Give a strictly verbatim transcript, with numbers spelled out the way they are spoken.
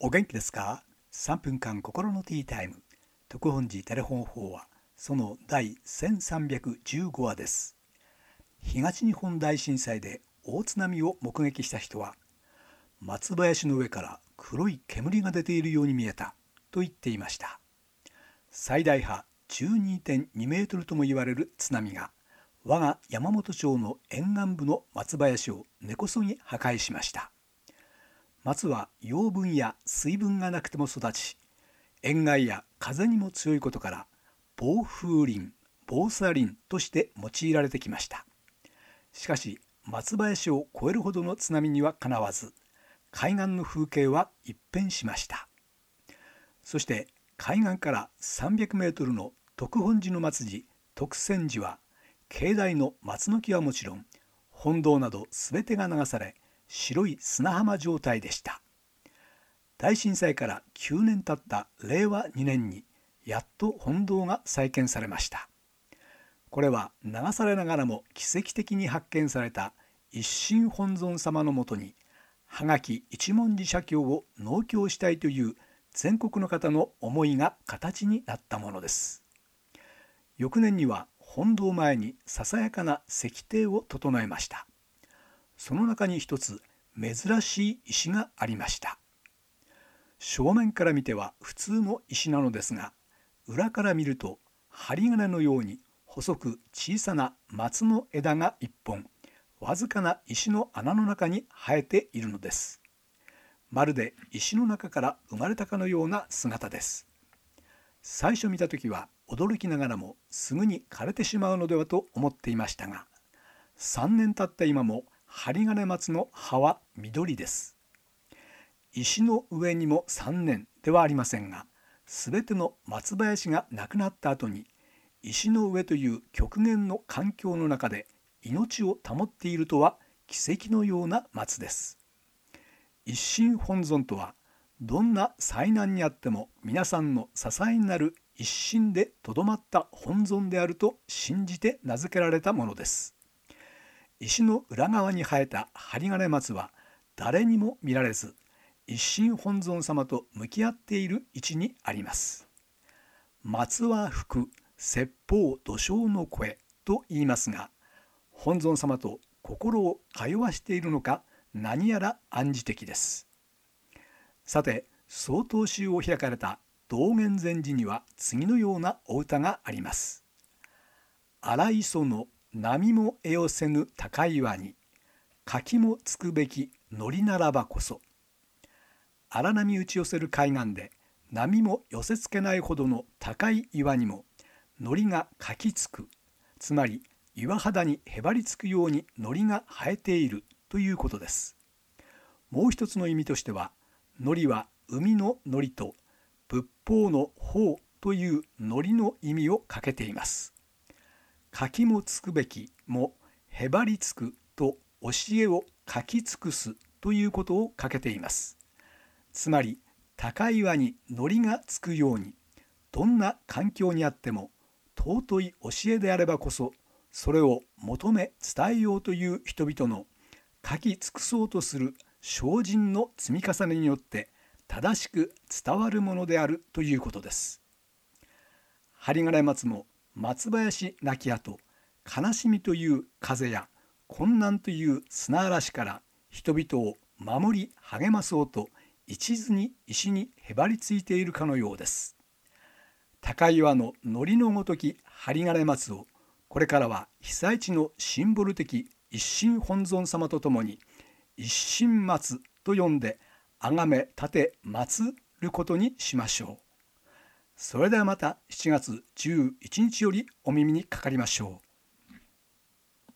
お元気ですか？ さん 分間心のティータイム。特本寺テレフォン法話、その第せんさんびゃくじゅうごわです。東日本大震災で大津波を目撃した人は、松林の上から黒い煙が出ているように見えたと言っていました。最大波 じゅうにてんに メートルとも言われる津波が我が山本町の沿岸部の松林を根こそぎ破壊しました。松は養分や水分がなくても育ち、塩害や風にも強いことから防風林、防砂林として用いられてきました。しかし松林を越えるほどの津波にはかなわず、海岸の風景は一変しました。そして海岸からさんびゃくメートルの徳本寺の松寺徳泉寺は、境内の松の木はもちろん本堂などすべてが流され、白い砂浜状態でした。大震災からきゅうねん経ったれいわにねんにやっと本堂が再建されました。これは流されながらも奇跡的に発見された一心本尊様のもとに、はがき一文字写経を納経したいという全国の方の思いが形になったものです。翌年には本堂前にささやかな石庭を整えました。その中に一つ珍しい石がありました。正面から見ては普通の石なのですが、裏から見ると針金のように細く小さな松の枝が一本、わずかな石の穴の中に生えているのです。まるで石の中から生まれたかのような姿です。最初見たときは驚きながらもすぐに枯れてしまうのではと思っていましたが、さんねん経った今も針金松の葉は緑です。石の上にもさんねんではありませんが、すべての松林がなくなった後に、石の上という極限の環境の中で命を保っているとは奇跡のような松です。一心本尊とは、どんな災難にあっても皆さんの支えになる一心でとどまった本尊であると信じて名付けられたものです。石の裏側に生えた針金松は誰にも見られず、一心本尊様と向き合っている位置にあります。松は吹く説法土生の声と言いますが、本尊様と心を通わしているのか何やら暗示的です。さて、曹洞宗を開かれた道元禅師には次のようなお歌があります。荒磯の波も得よせぬ高岩に、柿もつくべきのりならばこそ。荒波打ち寄せる海岸で、波も寄せつけないほどの高い岩にものりがかきつく、つまり岩肌にへばりつくようにのりが生えているということです。もう一つの意味としては、のりは海ののりと仏法の法というのりの意味をかけています。柿もつくべきもへばりつくと教えを書き尽くすということをかけています。つまり高い岩にのりがつくように、どんな環境にあっても尊い教えであればこそ、それを求め伝えようという人々の書き尽くそうとする精進の積み重ねによって正しく伝わるものであるということです。針金松も松林亡き後、悲しみという風や困難という砂嵐から人々を守り励まそうと一途に石にへばりついているかのようです。高岩のののごとき針金松を、これからは被災地のシンボル的一心本尊様とともに一心松と呼んで崇め立て祀ることにしましょう。それではまたしちがつじゅういちにちよりお耳にかかりましょう。